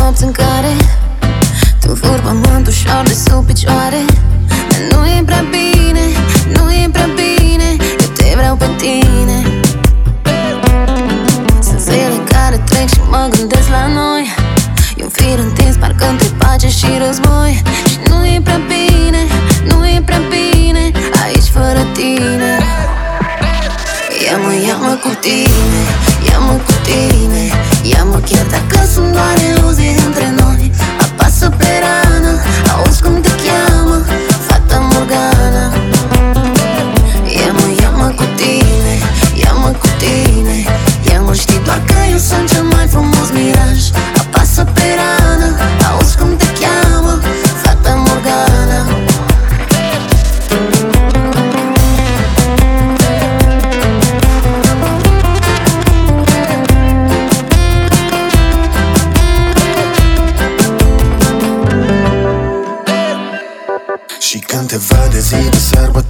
nopți în care tu furi pământ ușor de sub picioare. Dar nu e prea bine, nu e prea bine, eu te vreau pe tine. Sunt zile care trec și mă gândesc la noi. E un fir întins, parcă între pace și război. Și nu e prea bine, nu e prea bine aici fără tine. Ia-mă, ia-mă cu tine, ia-mă cu tine, ia-mă chiar dacă sunt doar iluzii între noi. Apasă pe rană, auzi cum te cheamă Fata Morgana. Ia-mă, ia-mă cu tine, ia-mă cu tine, ia-mă, știi doar că eu sunt cel mai frumos miraj. Apasă pe rană, auzi cum te cheamă Fata Morgana. Și când te văd de zi de sărbători,